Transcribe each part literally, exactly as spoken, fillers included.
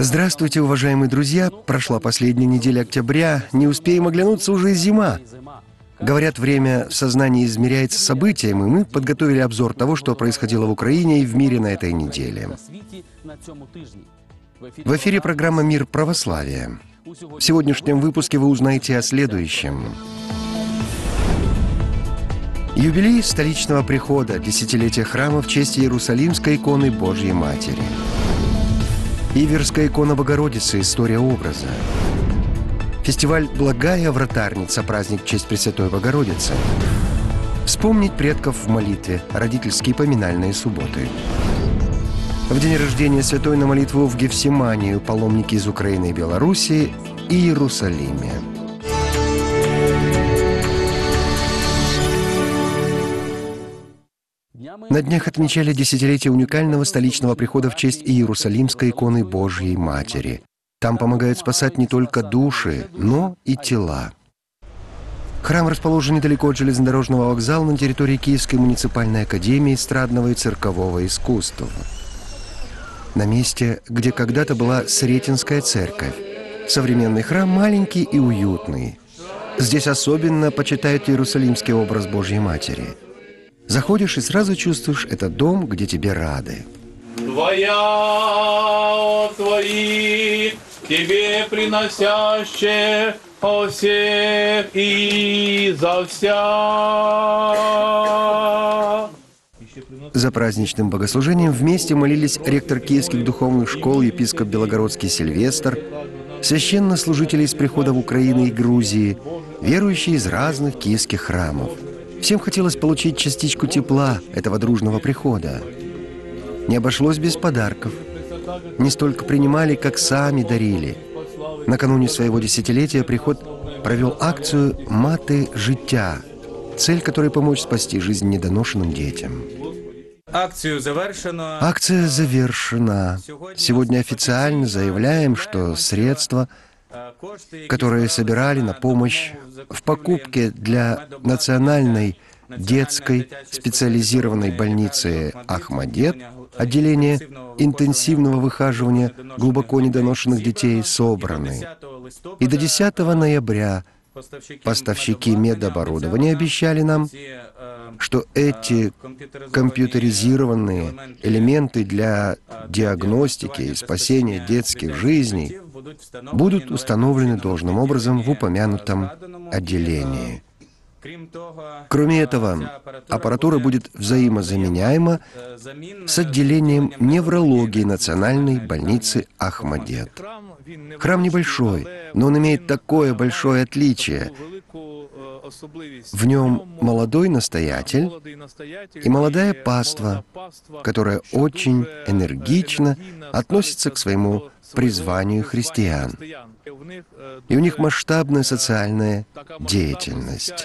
Здравствуйте, уважаемые друзья! Прошла последняя неделя октября, не успеем оглянуться, уже зима. Говорят, время в сознании измеряется событием, и мы подготовили обзор того, что происходило в Украине и в мире на этой неделе. В эфире программа «Мир православия». В сегодняшнем выпуске вы узнаете о следующем. Юбилей столичного прихода, десятилетие храма в честь Иерусалимской иконы Божьей Матери. Иверская икона Богородицы, история образа. Фестиваль «Благая вратарница», праздник в честь Пресвятой Богородицы. Вспомнить предков в молитве, родительские поминальные субботы. В день рождения святой на молитву в Гефсиманию паломники из Украины и Белоруссии и Иерусалиме. На днях отмечали десятилетие уникального столичного прихода в честь Иерусалимской иконы Божьей Матери. Там помогают спасать не только души, но и тела. Храм расположен недалеко от железнодорожного вокзала на территории Киевской муниципальной академии эстрадного и циркового искусства. На месте, где когда-то была Сретенская церковь. Современный храм маленький и уютный. Здесь особенно почитают иерусалимский образ Божьей Матери. Заходишь и сразу чувствуешь, это дом, где тебе рады. Твоя, о Твои, Тебе приносящие о всех и за вся. За праздничным богослужением вместе молились ректор киевских духовных школ, епископ Белогородский Сильвестр, священнослужители из приходов Украины и Грузии, верующие из разных киевских храмов. Всем хотелось получить частичку тепла этого дружного прихода. Не обошлось без подарков. Не столько принимали, как сами дарили. Накануне своего десятилетия приход провел акцию «Мати життя», цель которой помочь спасти жизнь недоношенным детям. Акцию завершено. Акция завершена. Сегодня официально заявляем, что средства, которые собирали на помощь в покупке для национальной детской специализированной больницы «Ахмадет», отделение интенсивного выхаживания глубоко недоношенных детей, собраны. И до десятого ноября поставщики медоборудования обещали нам, что эти компьютеризированные элементы для диагностики и спасения детских жизней будут установлены должным образом в упомянутом отделении. Кроме этого, аппаратура будет взаимозаменяема с отделением неврологии Национальной больницы «Ахмадет». Храм небольшой, но он имеет такое большое отличие. В нем молодой настоятель и молодая паства, которая очень энергично относится к своему призванию христиан. И у них масштабная социальная деятельность.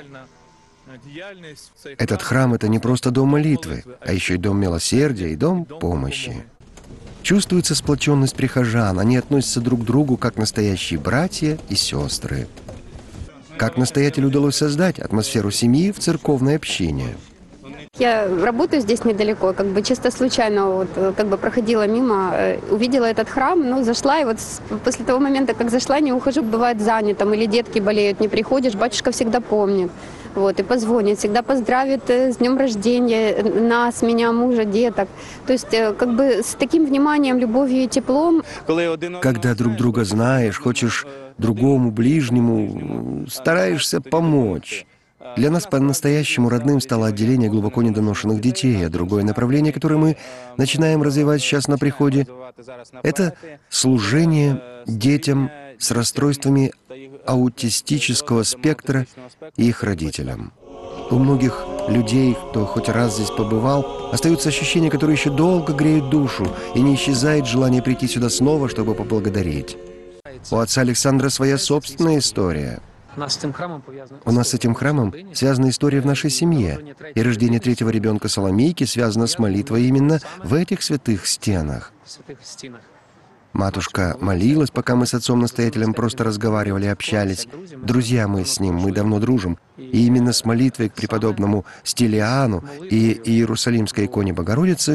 Этот храм — это не просто дом молитвы, а еще и дом милосердия и дом помощи. Чувствуется сплоченность прихожан, они относятся друг к другу как настоящие братья и сестры. Как настоятелю удалось создать атмосферу семьи в церковной общине? Я работаю здесь недалеко, как бы чисто случайно вот, как бы проходила мимо, увидела этот храм, ну, зашла, и вот после того момента, как зашла, не ухожу, бывает занятым, или детки болеют, не приходишь, батюшка всегда помнит, вот, и позвонит, всегда поздравит с днем рождения нас, меня, мужа, деток. То есть, как бы с таким вниманием, любовью и теплом. Когда друг друга знаешь, хочешь другому, ближнему, стараешься помочь. Для нас по-настоящему родным стало отделение глубоко недоношенных детей, а другое направление, которое мы начинаем развивать сейчас на приходе, это служение детям с расстройствами аутистического спектра и их родителям. У многих людей, кто хоть раз здесь побывал, остаются ощущения, которые еще долго греют душу, и не исчезает желание прийти сюда снова, чтобы поблагодарить. У отца Александра своя собственная история. У нас с этим храмом связана история в нашей семье, и рождение третьего ребенка Соломейки связано с молитвой именно в этих святых стенах. Матушка молилась, пока мы с отцом-настоятелем просто разговаривали, общались. Друзья мы с ним, мы давно дружим. И именно с молитвой к преподобному Стилиану и Иерусалимской иконе Богородицы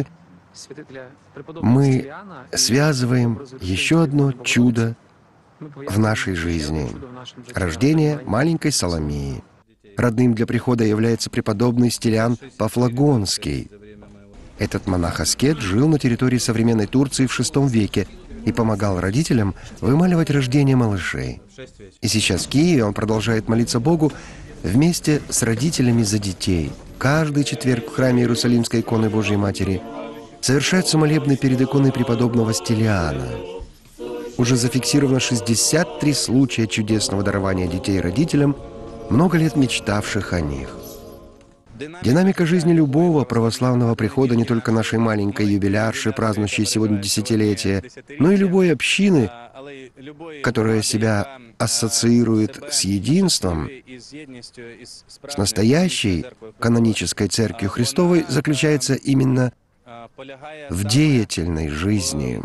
мы связываем еще одно чудо в нашей жизни — рождение маленькой Соломии. Родным для прихода является преподобный Стилиан Пафлагонский. Этот монах-аскет жил на территории современной Турции в шестом веке и помогал родителям вымаливать рождение малышей. И сейчас в Киеве он продолжает молиться Богу вместе с родителями за детей. Каждый четверг в храме Иерусалимской иконы Божьей Матери совершаются молебны перед иконой преподобного Стилиана. Уже зафиксировано шестьдесят три случая чудесного дарования детей родителям, много лет мечтавших о них. Динамика жизни любого православного прихода, не только нашей маленькой юбилярши, празднующей сегодня десятилетие, но и любой общины, которая себя ассоциирует с единством, с настоящей канонической Церковью Христовой, заключается именно в деятельной жизни,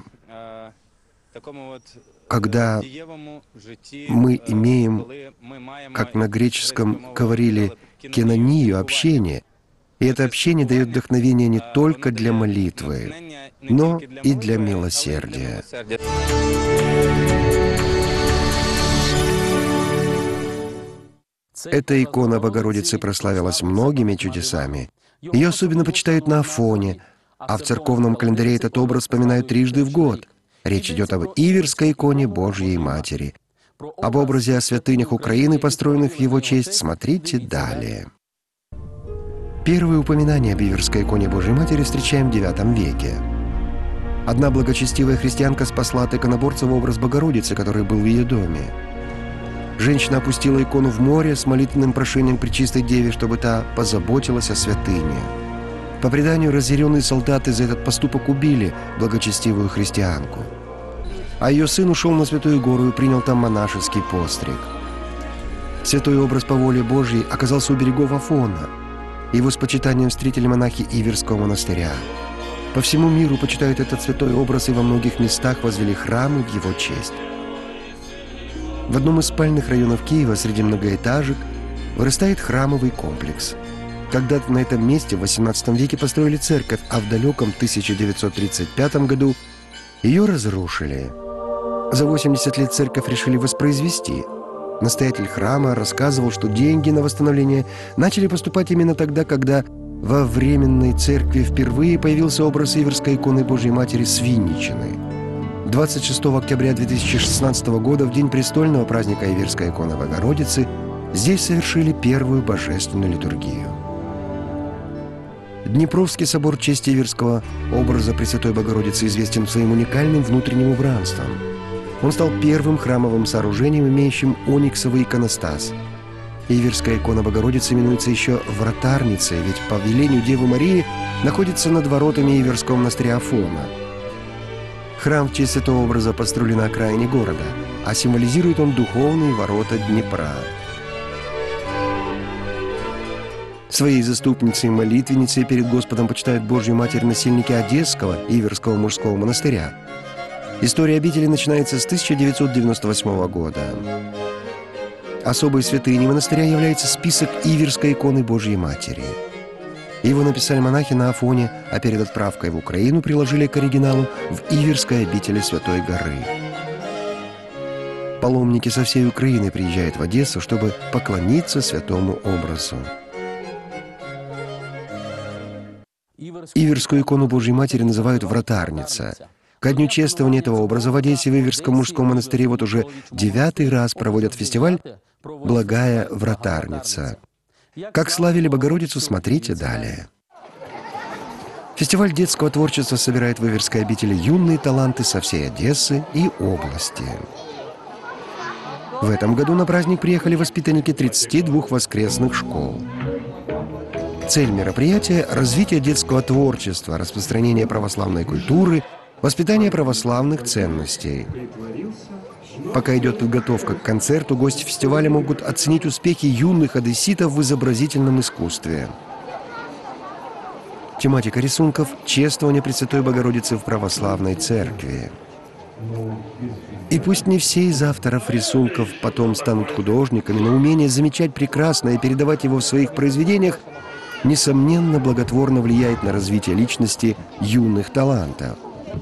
когда мы имеем, как на греческом говорили, кинонию, общение. И это общение дает вдохновение не только для молитвы, но и для милосердия. Эта икона Богородицы прославилась многими чудесами. Ее особенно почитают на Афоне, а в церковном календаре этот образ вспоминают трижды в год. Речь идет об Иверской иконе Божьей Матери. Об образе о святынях Украины, построенных в его честь, смотрите далее. Первые упоминания об Иверской иконе Божьей Матери встречаем в девятом веке. Одна благочестивая христианка спасла от иконоборца образ Богородицы, который был в ее доме. Женщина опустила икону в море с молитвенным прошением к Пречистой Деве, чтобы та позаботилась о святыне. По преданию, разъяренные солдаты за этот поступок убили благочестивую христианку. А ее сын ушел на Святую Гору и принял там монашеский постриг. Святой образ по воле Божьей оказался у берегов Афона. Его с почитанием встретили монахи Иверского монастыря. По всему миру почитают этот святой образ и во многих местах возвели храмы в его честь. В одном из спальных районов Киева среди многоэтажек вырастает храмовый комплекс. Когда-то на этом месте в восемнадцатом веке построили церковь, а в далеком тысяча девятьсот тридцать пятом году ее разрушили. За восемьдесят лет церковь решили воспроизвести. Настоятель храма рассказывал, что деньги на восстановление начали поступать именно тогда, когда во временной церкви впервые появился образ Иверской иконы Божьей Матери с Винничины. двадцать шестого октября две тысячи шестнадцатого года, в день престольного праздника Иверской иконы Богородицы, здесь совершили первую божественную литургию. Днепровский собор чести Иверского образа Пресвятой Богородицы известен своим уникальным внутренним убранством. Он стал первым храмовым сооружением, имеющим ониксовый иконостас. Иверская икона Богородицы именуется еще вратарницей, ведь по велению Девы Марии находится над воротами Иверского монастыря Афона. Храм в честь святого образа построен на окраине города, а символизирует он духовные ворота Днепра. Своей заступницей и молитвенницей перед Господом почитают Божью Матерь насельники Одесского Иверского мужского монастыря. История обители начинается с тысяча девятьсот девяносто восьмого года. Особой святыней монастыря является список Иверской иконы Божьей Матери. Его написали монахи на Афоне, а перед отправкой в Украину приложили к оригиналу в Иверской обители Святой Горы. Паломники со всей Украины приезжают в Одессу, чтобы поклониться святому образу. Иверскую икону Божьей Матери называют «вратарница». Ко дню чествования этого образа в Одессе в Иверском мужском монастыре вот уже девятый раз проводят фестиваль «Благая вратарница». Как славили Богородицу, смотрите далее. Фестиваль детского творчества собирает в Иверской обители юные таланты со всей Одессы и области. В этом году на праздник приехали воспитанники тридцати двух воскресных школ. Цель мероприятия – развитие детского творчества, распространение православной культуры, воспитание православных ценностей. Пока идет подготовка к концерту, гости фестиваля могут оценить успехи юных одесситов в изобразительном искусстве. Тематика рисунков – чествование Пресвятой Богородицы в православной церкви. И пусть не все из авторов рисунков потом станут художниками, но умение замечать прекрасное и передавать его в своих произведениях несомненно, благотворно влияет на развитие личности юных талантов.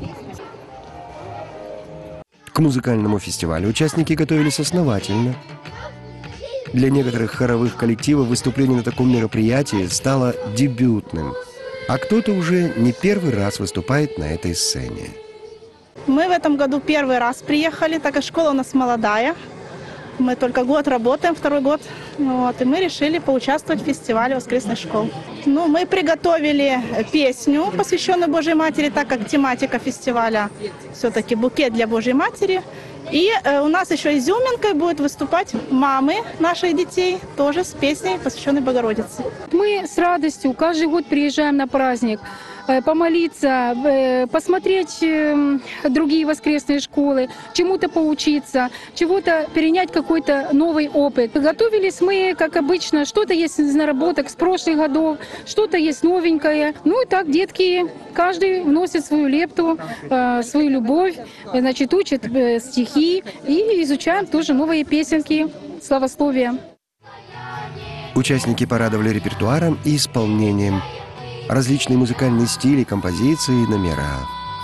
К музыкальному фестивалю участники готовились основательно. Для некоторых хоровых коллективов выступление на таком мероприятии стало дебютным, а кто-то уже не первый раз выступает на этой сцене. Мы в этом году первый раз приехали, так как школа у нас молодая. Мы только год работаем, второй год. Вот, и мы решили поучаствовать в фестивале воскресных школ. Ну, мы приготовили песню, посвященную Божьей Матери, так как тематика фестиваля все-таки букет для Божьей Матери. И э, у нас еще изюминкой будут выступать мамы наших детей, тоже с песней, посвященной Богородице. Мы с радостью каждый год приезжаем на праздник, э, помолиться, э, посмотреть э, другие воскресные школы, чему-то поучиться, чего-то перенять какой-то новый опыт. Готовились мы, как обычно, что-то есть из наработок с прошлых годов, что-то есть новенькое. Ну и так детки, каждый вносит свою лепту, э, свою любовь, значит, учат э, стихи и изучаем тоже новые песенки, славословия. Участники порадовали репертуаром и исполнением, различные музыкальные стили, композиции и номера.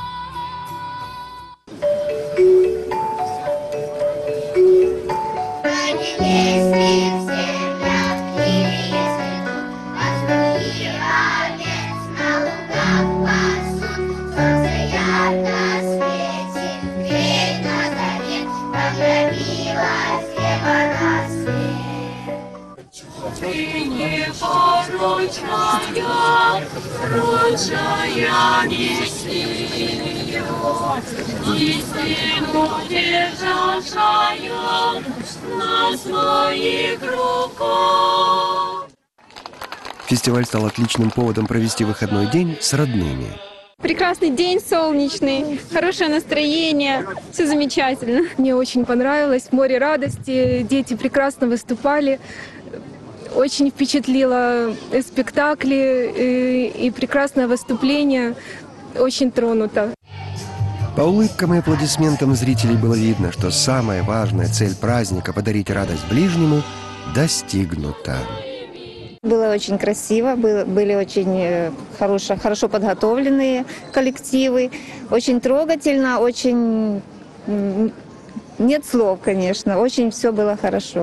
Фестиваль стал отличным поводом провести выходной день с родными. Прекрасный день, солнечный, хорошее настроение, все замечательно. Мне очень понравилось, море радости, дети прекрасно выступали. Очень впечатлило спектакли и, и прекрасное выступление, очень тронуто. По улыбкам и аплодисментам зрителей было видно, что самая важная цель праздника — подарить радость ближнему — достигнута. Было очень красиво, было, были очень хорошо, хорошо подготовленные коллективы, очень трогательно, очень... Нет слов, конечно, очень все было хорошо.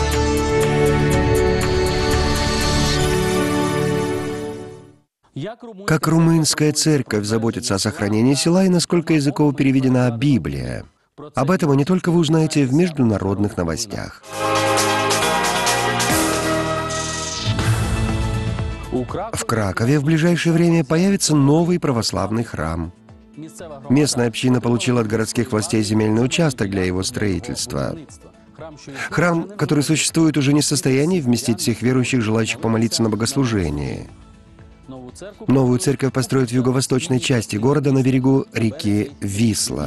Как румынская церковь заботится о сохранении села и насколько языково переведена Библия. Об этом вы не только вы узнаете в международных новостях. В Кракове в ближайшее время появится новый православный храм. Местная община получила от городских властей земельный участок для его строительства. Храм, который существует, уже не в состоянии вместить всех верующих, желающих помолиться на богослужении. Новую церковь построят в юго-восточной части города на берегу реки Висла.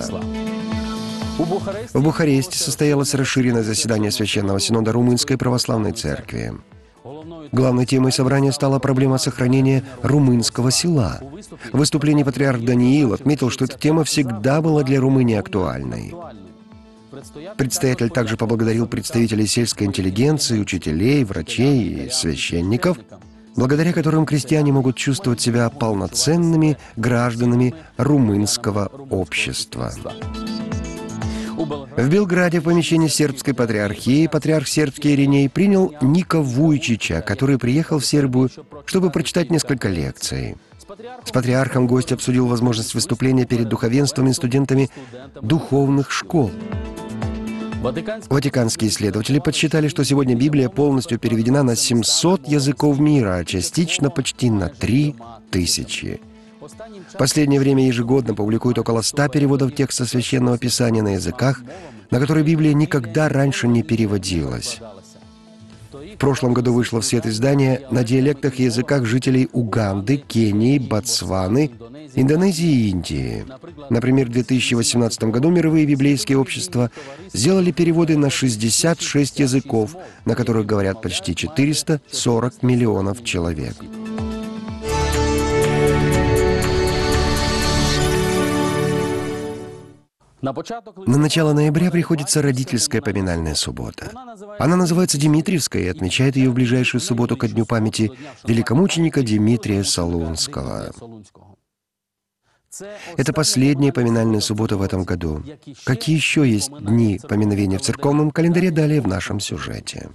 В Бухаресте состоялось расширенное заседание Священного Синода Румынской Православной Церкви. Главной темой собрания стала проблема сохранения румынского села. В выступлении патриарх Даниил отметил, что эта тема всегда была для Румынии актуальной. Предстоятель также поблагодарил представителей сельской интеллигенции, учителей, врачей и священников, благодаря которым крестьяне могут чувствовать себя полноценными гражданами румынского общества. В Белграде в помещении сербской патриархии патриарх сербский Ириней принял Ника Вуйчича, который приехал в Сербию, чтобы прочитать несколько лекций. С патриархом гость обсудил возможность выступления перед духовенством и студентами духовных школ. Ватиканские исследователи подсчитали, что сегодня Библия полностью переведена на семьсот языков мира, а частично почти на три тысячи. В последнее время ежегодно публикуют около ста переводов текста Священного Писания на языках, на которые Библия никогда раньше не переводилась. В прошлом году вышло в свет издание на диалектах и языках жителей Уганды, Кении, Ботсваны, Индонезии и Индии. Например, в две тысячи восемнадцатом году мировые библейские общества сделали переводы на шестьдесят шесть языков, на которых говорят почти четыреста сорок миллионов человек. На начало ноября приходится родительская поминальная суббота. Она называется Димитриевской и отмечает ее в ближайшую субботу ко дню памяти великомученика Димитрия Солунского. Это последняя поминальная суббота в этом году. Какие еще есть дни поминовения в церковном календаре, далее в нашем сюжете.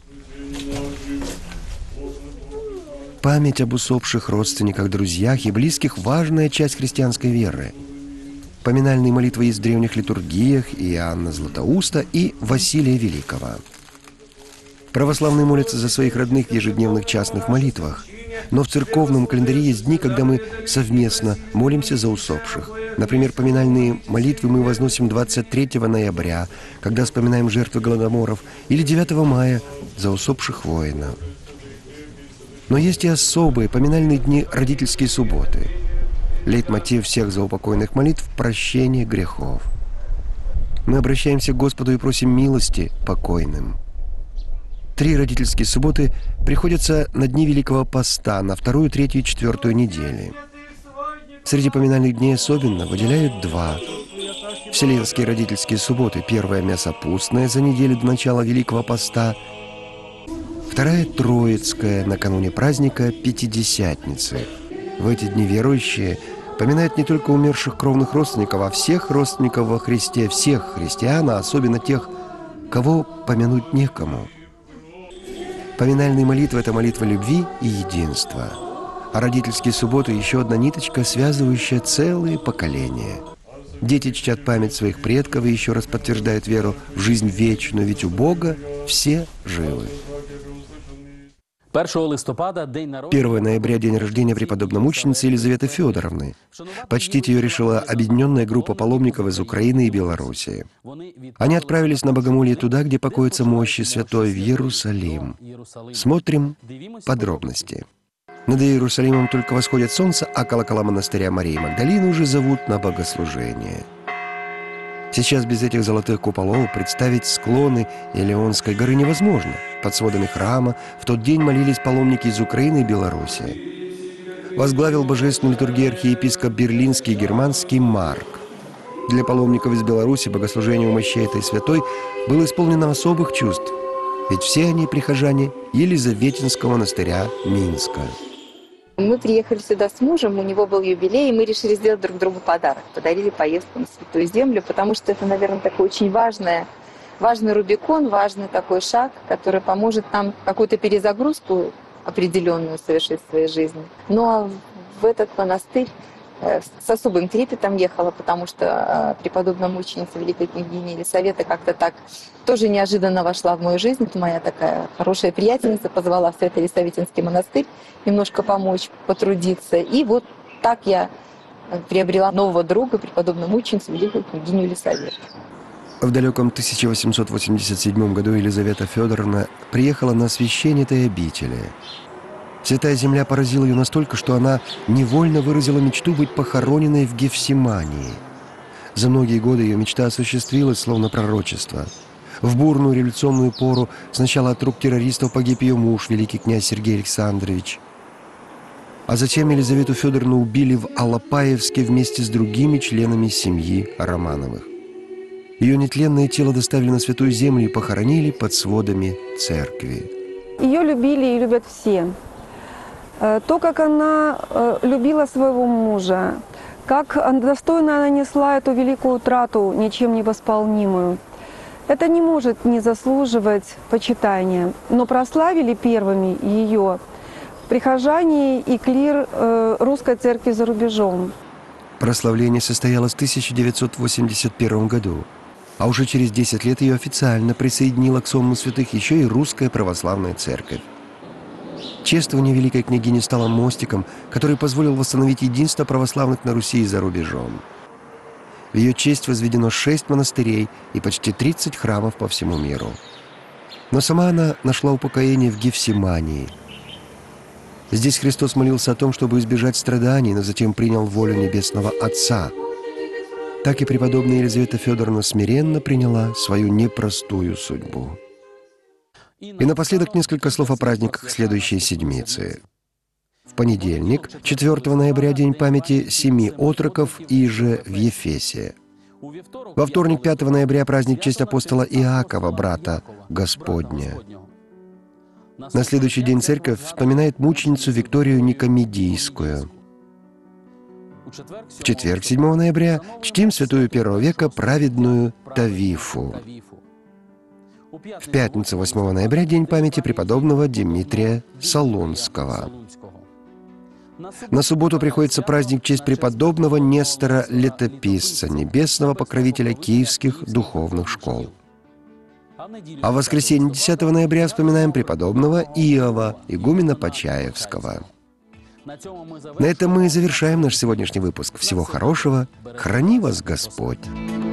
Память об усопших родственниках, друзьях и близких – важная часть христианской веры. Поминальные молитвы есть в древних литургиях Иоанна Златоуста и Василия Великого. Православные молятся за своих родных в ежедневных частных молитвах. Но в церковном календаре есть дни, когда мы совместно молимся за усопших. Например, поминальные молитвы мы возносим двадцать третьего ноября, когда вспоминаем жертвы голодоморов, или девятого мая за усопших воинов. Но есть и особые поминальные дни родительские субботы. Лейтмотив всех заупокойных молитв – прощение грехов. Мы обращаемся к Господу и просим милости покойным. Три родительские субботы приходятся на дни Великого Поста, на вторую, третью и четвертую недели. Среди поминальных дней особенно выделяют два. Вселенские родительские субботы. Первая – Мясопустная за неделю до начала Великого Поста. Вторая – Троицкая, накануне праздника Пятидесятницы. В эти дни верующие поминают не только умерших кровных родственников, а всех родственников во Христе, всех христиан, а особенно тех, кого помянуть некому. Поминальные молитвы – это молитва любви и единства. А родительские субботы – еще одна ниточка, связывающая целые поколения. Дети чтят память своих предков и еще раз подтверждают веру в жизнь вечную, ведь у Бога все живы. первого ноября – день рождения преподобномученицы Елизаветы Федоровны. Почтить ее решила объединенная группа паломников из Украины и Белоруссии. Они отправились на богомолье туда, где покоятся мощи святой, в Иерусалим. Смотрим подробности. Над Иерусалимом только восходит солнце, а колокола монастыря Марии Магдалины уже зовут на богослужение. Сейчас без этих золотых куполов представить склоны Илионской горы невозможно. Под сводами храма в тот день молились паломники из Украины и Белоруссии. Возглавил божественную литургию архиепископ Берлинский и Германский Марк. Для паломников из Беларуси богослужение у мощей этой святой было исполнено особых чувств, ведь все они прихожане Елизаветинского монастыря Минска. Мы приехали сюда с мужем, у него был юбилей, и мы решили сделать друг другу подарок. Подарили поездку на Святую Землю, потому что это, наверное, такой очень важное, важный рубикон, важный такой шаг, который поможет нам какую-то перезагрузку определенную совершить в своей жизни. Ну а в этот монастырь с особым трепетом ехала, потому что преподобная мученица великой княгиня Елисавета как-то так тоже неожиданно вошла в мою жизнь. Моя такая хорошая приятельница позвала в Свято-Елисаветинский монастырь немножко помочь, потрудиться. И вот так я приобрела нового друга, преподобную мученицу великую княгиню Елисавету. В далеком тысяча восемьсот восемьдесят седьмом году Елизавета Федоровна приехала на освящение этой обители. Святая Земля поразила ее настолько, что она невольно выразила мечту быть похороненной в Гефсимании. За многие годы ее мечта осуществилась, словно пророчество. В бурную революционную пору сначала от рук террористов погиб ее муж, великий князь Сергей Александрович. А затем Елизавету Федоровну убили в Алапаевске вместе с другими членами семьи Романовых. Ее нетленное тело доставили на Святую Землю и похоронили под сводами церкви. Ее любили и любят все. То, как она любила своего мужа, как достойно она несла эту великую утрату, ничем не восполнимую, это не может не заслуживать почитания. Но прославили первыми ее прихожане и клир русской церкви за рубежом. Прославление состоялось в тысяча девятьсот восемьдесят первом году, а уже через десять лет ее официально присоединила к сонму святых еще и Русская Православная Церковь. Чествование великой княгини стало мостиком, который позволил восстановить единство православных на Руси и за рубежом. В ее честь возведено шесть монастырей и почти тридцать храмов по всему миру. Но сама она нашла упокоение в Гефсимании. Здесь Христос молился о том, чтобы избежать страданий, но затем принял волю Небесного Отца. Так и преподобная Елизавета Федоровна смиренно приняла свою непростую судьбу. И напоследок несколько слов о праздниках следующей седмицы. В понедельник, четвёртого ноября, день памяти семи отроков Иже в Ефесе. Во вторник, пятого ноября, праздник в честь апостола Иакова, брата Господня. На следующий день церковь вспоминает мученицу Викторию Никомедийскую. В четверг, седьмого ноября, чтим святую первого века праведную Тавифу. В пятницу, восьмого ноября, день памяти преподобного Димитрия Солунского. На субботу приходится праздник в честь преподобного Нестора Летописца, небесного покровителя киевских духовных школ. А в воскресенье, десятого ноября, вспоминаем преподобного Иова, игумена Почаевского. На этом мы завершаем наш сегодняшний выпуск. Всего хорошего. Храни вас Господь!